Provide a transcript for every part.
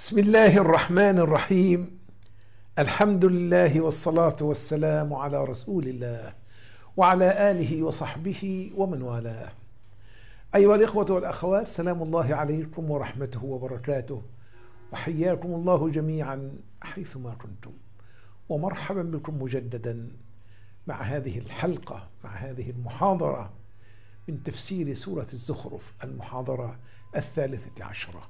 بسم الله الرحمن الرحيم. الحمد لله والصلاة والسلام على رسول الله وعلى آله وصحبه ومن والاه. أيها الإخوة والأخوات، سلام الله عليكم ورحمته وبركاته، وحياكم الله جميعا حيثما كنتم، ومرحبا بكم مجددا مع هذه الحلقة، مع هذه المحاضرة من تفسير سورة الزخرف، المحاضرة 13.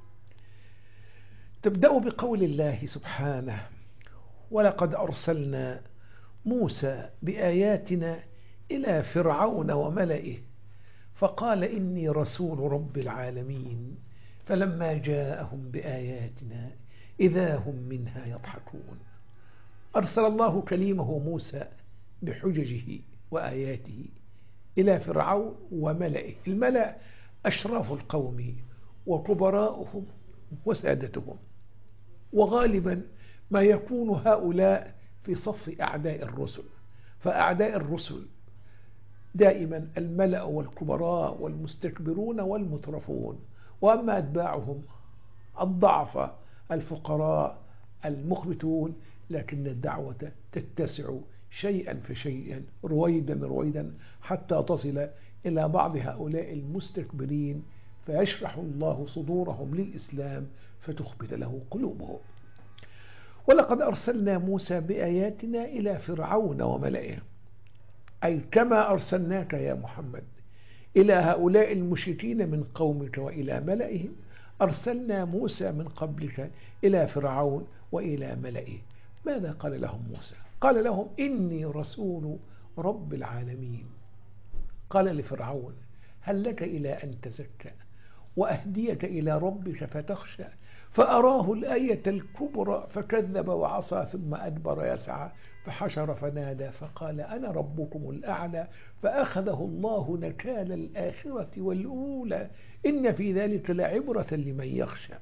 تبدأ بقول الله سبحانه: ولقد أرسلنا موسى بآياتنا إلى فرعون وملئه فقال إني رسول رب العالمين فلما جاءهم بآياتنا إذا هم منها يضحكون. أرسل الله كليمه موسى بحججه وآياته إلى فرعون وملئه. الملأ أشراف القوم وكبراؤهم وسادتهم، وغالبا ما يكون هؤلاء في صف أعداء الرسل، فأعداء الرسل دائما الملأ والكبراء والمستكبرون والمترفون، وأما أتباعهم الضعف الفقراء المخبتون. لكن الدعوة تتسع شيئا فشيئا، رويدا رويدا، حتى تصل إلى بعض هؤلاء المستكبرين فيشرح الله صدورهم للإسلام فتخبت له قلوبهم. ولقد أرسلنا موسى بآياتنا إلى فرعون وملئه، أي كما أرسلناك يا محمد إلى هؤلاء المشركين من قومك وإلى ملئهم، أرسلنا موسى من قبلك إلى فرعون وإلى ملئه. ماذا قال لهم موسى؟ قال لهم: إني رسول رب العالمين. قال لفرعون: هل لك إلى أن تزكى وأهديك إلى ربك فتخشى؟ فأراه الآية الكبرى فكذب وعصى ثم أدبر يسعى فحشر فنادى فقال أنا ربكم الأعلى فأخذه الله نكال الآخرة والأولى إن في ذلك لعبرة لمن يخشى.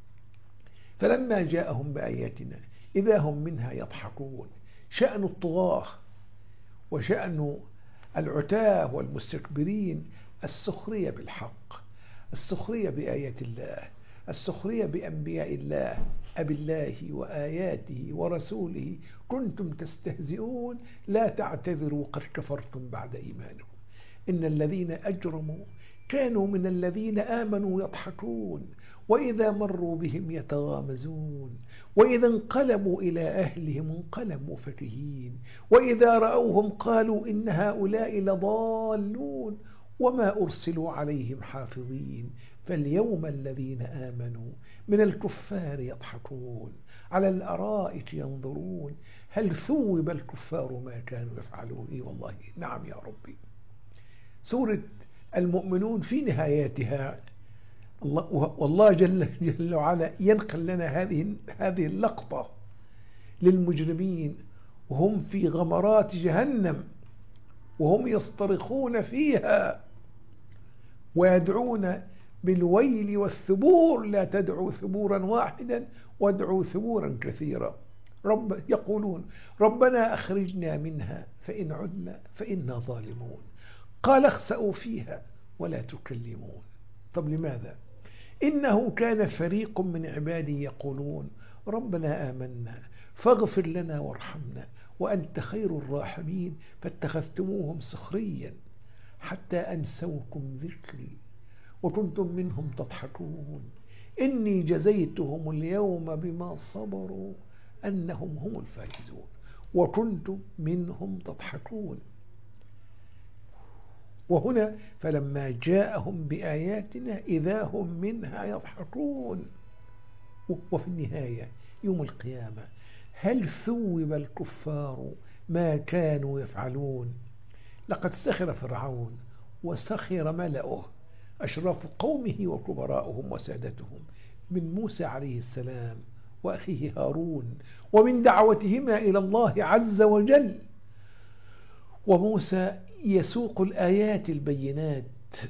فلما جاءهم بآياتنا إذا هم منها يضحكون. شأن الطغاة وشأن العتاة والمستكبرين السخرية بالحق، السخرية بآيات الله، السخرية بأنبياء الله: أبي الله وآياته ورسوله كنتم تستهزئون لا تعتذروا قد كفرتم بعد إيمانكم. إن الذين أجرموا كانوا من الذين آمنوا يضحكون وإذا مروا بهم يتغامزون وإذا انقلبوا إلى أهلهم انقلبوا فكهين وإذا رأوهم قالوا إن هؤلاء لضالون وما أرسلوا عليهم حافظين. فاليوم الذين آمنوا من الكفار يضحكون على الأرائك ينظرون هل ثوب الكفار ما كانوا يفعلون. إيه والله، نعم يا ربي. سورة المؤمنون في نهاياتها والله جل وعلا ينقل لنا هذه اللقطة للمجرمين وهم في غمرات جهنم وهم يصطرخون فيها ويدعون بالويل والثبور: لا تدعوا ثبورا واحدا وادعوا ثبورا كثيرا. يقولون: ربنا أخرجنا منها فإن عدنا فإنا ظالمون. قال اخسأوا فيها ولا تكلمون. طب لماذا؟ إنه كان فريق من عبادي يقولون ربنا آمنا فاغفر لنا وارحمنا وأنت خير الراحمين فاتخذتموهم سخريا حتى أنسوكم ذكري وكنتم منهم تضحكون. إني جزيتهم اليوم بما صبروا أنهم هم الفائزون وكنتم منهم تضحكون. وهنا فلما جاءهم بآياتنا إذا هم منها يضحكون. وفي النهاية يوم القيامة هل ثوب الكفار ما كانوا يفعلون؟ لقد سخر فرعون وسخر ملأه أشراف قومه وكبراؤهم وسادتهم من موسى عليه السلام وأخيه هارون ومن دعوتهما إلى الله عز وجل. وموسى يسوق الآيات البينات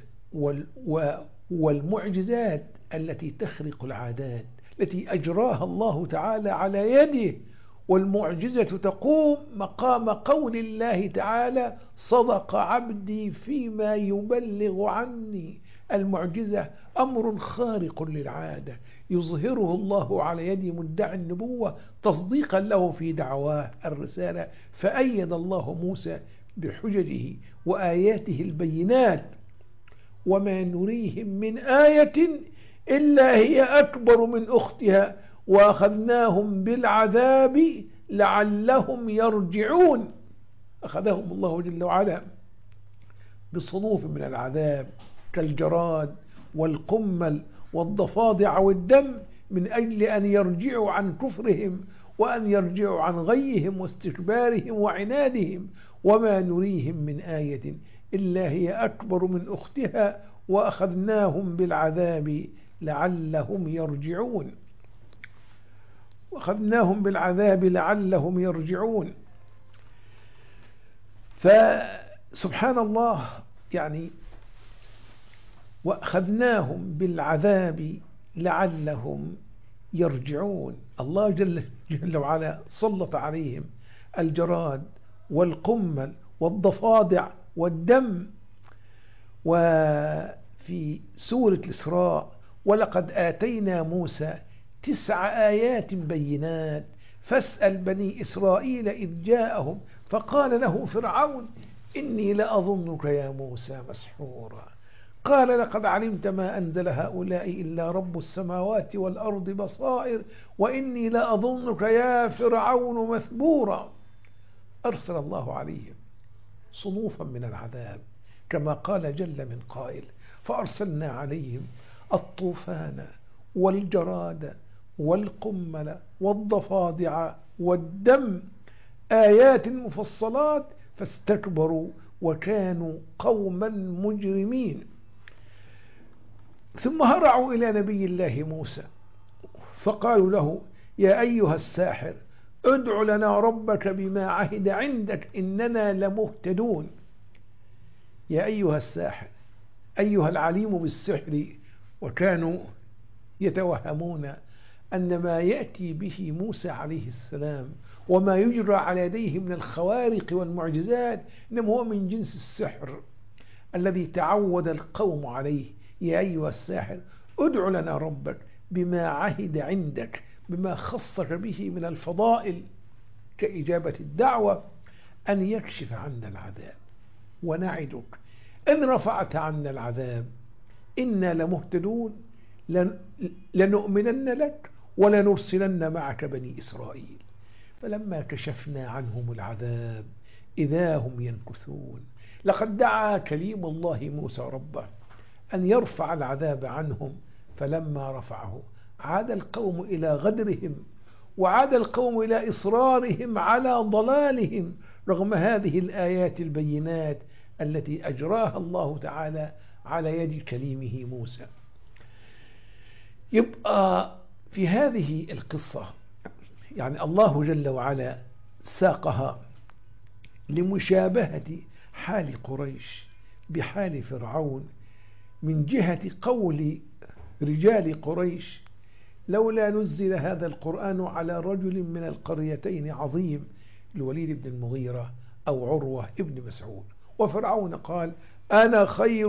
والمعجزات التي تخرق العادات التي أجراها الله تعالى على يده، والمعجزة تقوم مقام قول الله تعالى: صدق عبدي فيما يبلغ عني. المعجزة أمر خارق للعادة يظهره الله على يد مدعي النبوة تصديقا له في دعواه الرسالة، فأيد الله موسى بحججه وآياته البينات. وما نريهم من آية إلا هي أكبر من أختها وأخذناهم بالعذاب لعلهم يرجعون. أخذهم الله جل وعلا بصنوف من العذاب كالجراد والقمل والضفادع والدم من أجل أن يرجعوا عن كفرهم وأن يرجعوا عن غيهم واستكبارهم وعنادهم. وما نريهم من آية إلا هي أكبر من أختها وأخذناهم بالعذاب لعلهم يرجعون. وأخذناهم بالعذاب لعلهم يرجعون. فسبحان الله، يعني وأخذناهم بالعذاب لعلهم يرجعون. الله جل وعلا سلط عليهم الجراد والقمل والضفادع والدم. وفي سورة الإسراء ولقد آتينا موسى 9 آيات بينات فاسأل بني إسرائيل إذ جاءهم فقال له فرعون إني لأظنك يا موسى مسحورا قال لقد علمت ما أنزل هؤلاء إلا رب السماوات والأرض بصائر وإني لأظنك يا فرعون مثبورا. أرسل الله عليهم صنوفا من العذاب كما قال جل من قائل فأرسلنا عليهم الطوفان والجراد والقمل والضفادع والدم آيات مفصلات فاستكبروا وكانوا قوما مجرمين. ثم هرعوا إلى نبي الله موسى فقالوا له يا أيها الساحر ادع لنا ربك بما عهد عندك إننا لمهتدون. يا أيها الساحر، أيها العليم بالسحر. وكانوا يتوهمون أن ما يأتي به موسى عليه السلام وما يجرى على يديه من الخوارق والمعجزات إنما هو من جنس السحر الذي تعود القوم عليه. يا أيها الساحر ادع لنا ربك بما عهد عندك، بما خصك به من الفضائل كإجابة الدعوة أن يكشف عنا العذاب ونعدك إن رفعت عنا العذاب إنا لمهتدون لنؤمنن لك ولنرسلن معك بني إسرائيل. فلما كشفنا عنهم العذاب إذا هم ينكثون. لقد دعا كليم الله موسى ربه أن يرفع العذاب عنهم فلما رفعه عاد القوم إلى غدرهم وعاد القوم إلى إصرارهم على ضلالهم رغم هذه الآيات البينات التي أجراها الله تعالى على يد كليمه موسى. يبقى في هذه القصة يعني الله جل وعلا ساقها لمشابهة حال قريش بحال فرعون من جهة قول رجال قريش لولا نزل هذا القرآن على رجل من القريتين عظيم الوليد بن المغيرة أو عروة ابن مسعود. وفرعون قال أنا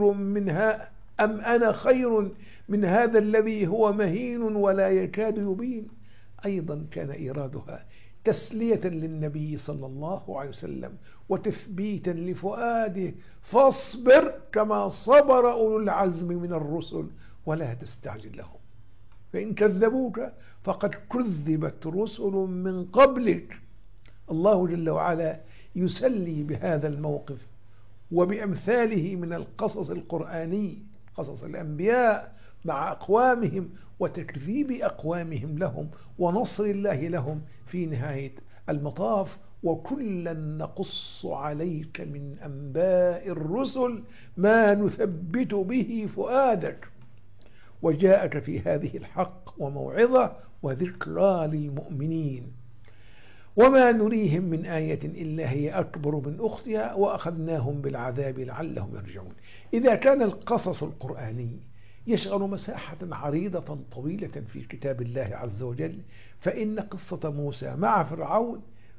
خير من هذا الذي هو مهين ولا يكاد يبين. أيضا كان إيرادها تسلية للنبي صلى الله عليه وسلم وتثبيتا لفؤاده فاصبر كما صبر أولو العزم من الرسل ولا تستعجل لهم فإن كذبوك فقد كذبت رسل من قبلك. الله جل وعلا يسلي بهذا الموقف وبأمثاله من القصص القرآني قصص الأنبياء مع أقوامهم وتكذيب أقوامهم لهم ونصر الله لهم في نهاية المطاف. وكلا نقص عليك من أنباء الرسل ما نثبت به فؤادك وجاءك في هذه الحق وموعظة وذكرى للمؤمنين. وما نريهم من آية إلا هي أكبر من أختها وأخذناهم بالعذاب لعلهم يرجعون. إذا كان القصص القرآني يشغل مساحة عريضة طويلة في كتاب الله عز وجل فإن قصة موسى مع فرعون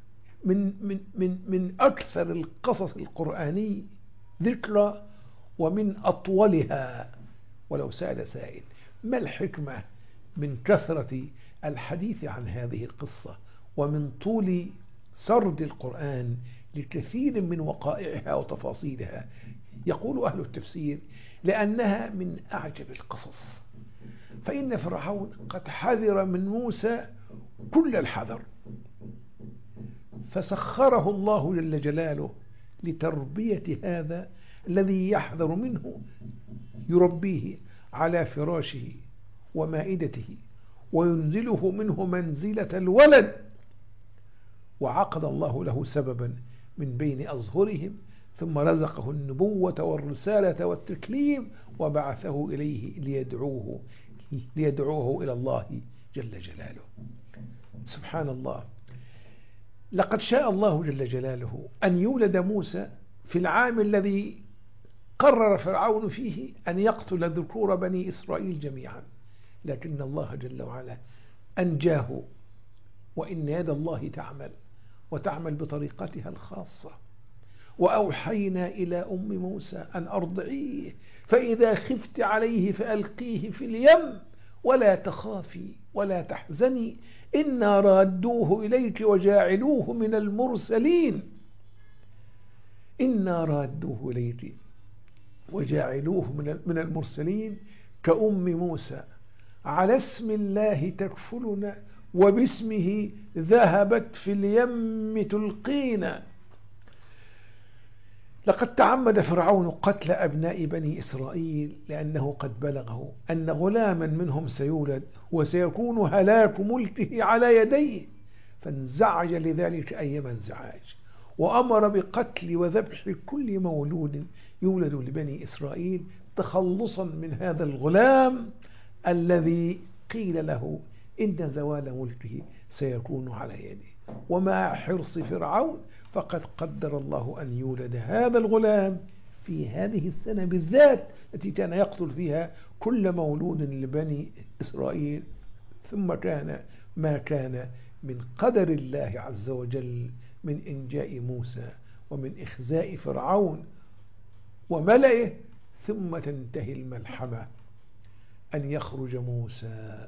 من أكثر القصص القرآني ذكرى ومن أطولها. ولو سأل سائل ما الحكمة من كثرة الحديث عن هذه القصة ومن طول سرد القرآن لكثير من وقائعها وتفاصيلها، يقول أهل التفسير لأنها من أعجب القصص. فإن فرعون قد حذر من موسى كل الحذر، فسخره الله جل جلاله لتربية هذا الذي يحذر منه، يربيه على فراشه ومائدته وينزله منه منزلة الولد، وعقد الله له سببا من بين أظهرهم، ثم رزقه النبوة والرسالة والتكليم وبعثه إليه ليدعوه إلى الله جل جلاله. سبحان الله، لقد شاء الله جل جلاله أن يولد موسى في العام الذي قرر فرعون فيه أن يقتل ذكور بني إسرائيل جميعا، لكن الله جل وعلا أنجاه، وإن يد الله تعمل وتعمل بطريقتها الخاصة. وأوحينا إلى أم موسى أن أرضعيه، فإذا خفت عليه فألقيه في اليم ولا تخافي ولا تحزني إنا رادوه إليك وجاعلوه من المرسلين. إنا رادوه إليك وجاعلوه من المرسلين كأم موسى، على اسم الله تكفلنا وباسمه ذهبت في اليم تلقينا. لقد تعمد فرعون قتل أبناء بني إسرائيل لأنه قد بلغه أن غلاما منهم سيولد وسيكون هلاك ملكه على يديه، فانزعج لذلك أيما انزعاج، وأمر بقتل وذبح كل مولود يولد لبني إسرائيل تخلصا من هذا الغلام الذي قيل له إن زوال ملكه سيكون على يده. ومع حرص فرعون فقد قدر الله أن يولد هذا الغلام في هذه السنة بالذات التي كان يقتل فيها كل مولود لبني إسرائيل. ثم كان ما كان من قدر الله عز وجل من إنجاء موسى ومن إخزاء فرعون وملئه، ثم تنتهي الملحمة أن يخرج موسى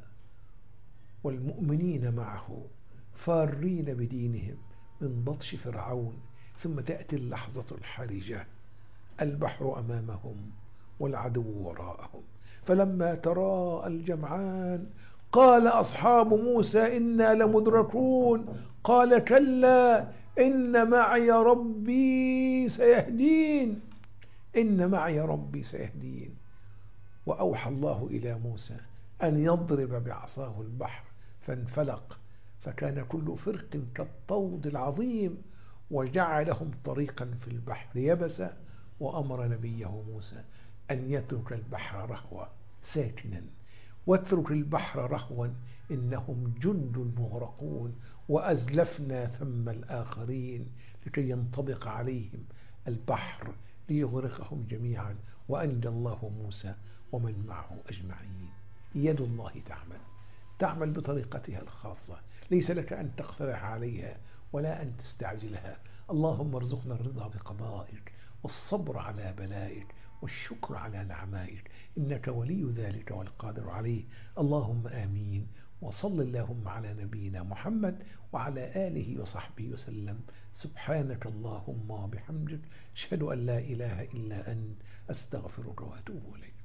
والمؤمنين معه فارين بدينهم من بطش فرعون، ثم تأتي اللحظة الحرجة، البحر أمامهم والعدو وراءهم، فلما تراءى الجمعان قال أصحاب موسى إنا لمدركون، قال كلا إن معي ربي سيهدين، إن معي ربي سيهدين. وأوحى الله إلى موسى أن يضرب بعصاه البحر فانفلق، فكان كل فرق كالطود العظيم، وجعلهم طريقا في البحر يبسا. وأمر نبيه موسى أن يترك البحر رهوا ساكنا، واترك البحر رهوا إنهم جند مغرقون، وأزلفنا ثم الآخرين لكي ينطبق عليهم البحر ليغرقهم جميعا، وأنجى الله موسى ومن معه أجمعين. يد الله تعمل بطريقتها الخاصة، ليس لك أن تقترح عليها ولا أن تستعجلها. اللهم ارزقنا الرضا بقضائك والصبر على بلائك والشكر على نعمائك، إنك ولي ذلك والقادر عليه. اللهم آمين. وصل اللهم على نبينا محمد وعلى آله وصحبه وسلم. سبحانك اللهم وبحمدك، أشهد أن لا إله إلا أنت، أستغفرك وأتوب إليك.